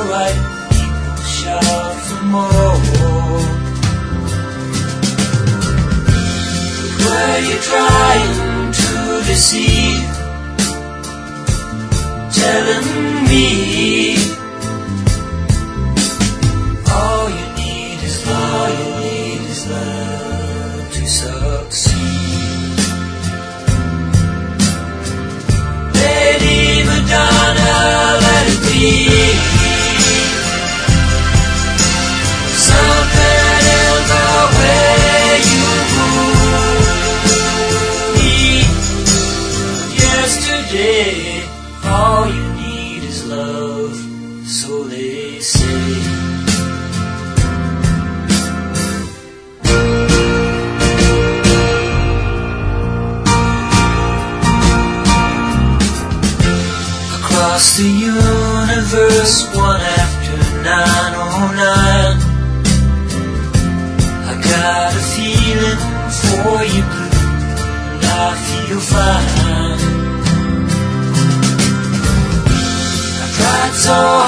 right people shout for more. Were you trying to deceive, telling me all you need is love to succeed? Lady Madonna, let it be something in the way you move me. Yesterday, all you need is love, so they say. Across the universe, one after 9:09, I got a feeling for you, blue, and I feel fine. I tried so